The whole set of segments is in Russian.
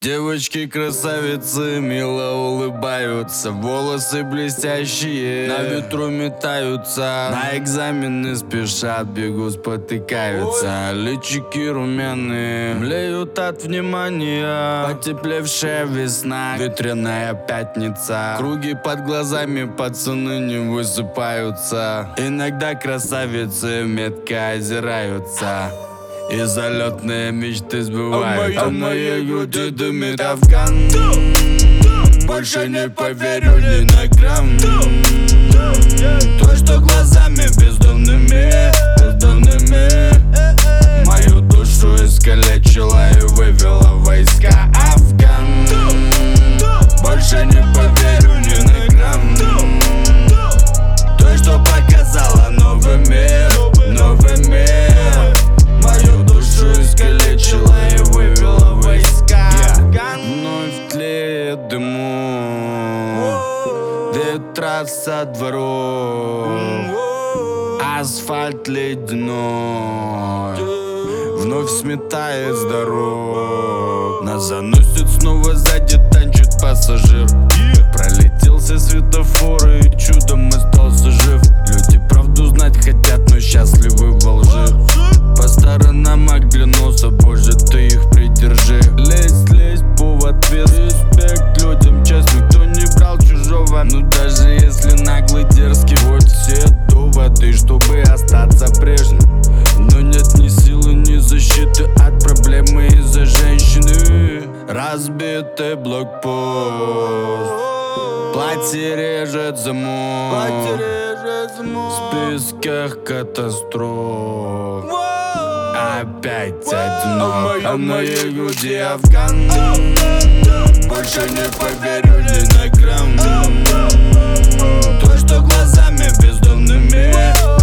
Девочки-красавицы мило улыбаются, волосы блестящие на ветру метаются, на экзамены спешат, бегут, спотыкаются. Личики румяные млеют от внимания, потеплевшая весна, ветреная пятница. Круги под глазами, пацаны не высыпаются. Иногда красавицы метко озираются, и залетные мечты сбываются. А в моей груди дымит Афган. Больше не поверю ни на грамм. То, что глазами бездомными мою душу искалечила и вывела войска. Афган. Больше не поверю ни на грамм. То, что показала новый мир, новый мир. Мою душу искалечила и вывела войска. Вновь тлеет дыму, ветра со дворов, асфальт ледяной вновь сметает с дорог. Нас заносит снова, сзади танчит пассажир. Пролетел все светофоры и чудом остался жив. Люди правду знать хотят, но счастливы во лжи. По сторонам оглянулся, боже, ты их придержи. Лезь, повод вес. Респект людям, честно, никто не брал чужого. Ну даже если наглый, дерзкий, вот все доводы, чтобы остаться прежним. Но нет ни силы, ни защиты от проблемы из-за женщины. Разбитый блокпост, платье режет замок, в списках катастроф опять одинок. А в моей груди Афган. Больше не поверю ни на грамм. То, что глазами бездомными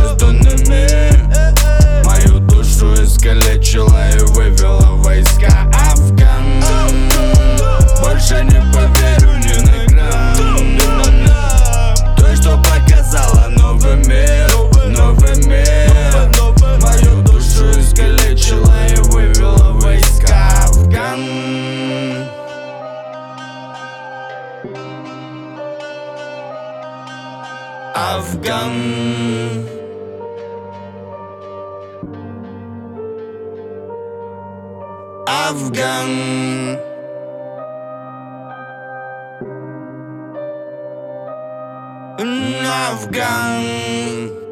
мою душу искалечила и вывела войска. Афган. Больше не поверю ни на грамм. То, что показала новый мир, новый мир. Мою душу искалечила и вывела войска. Афган. Афган. Афган. Афган.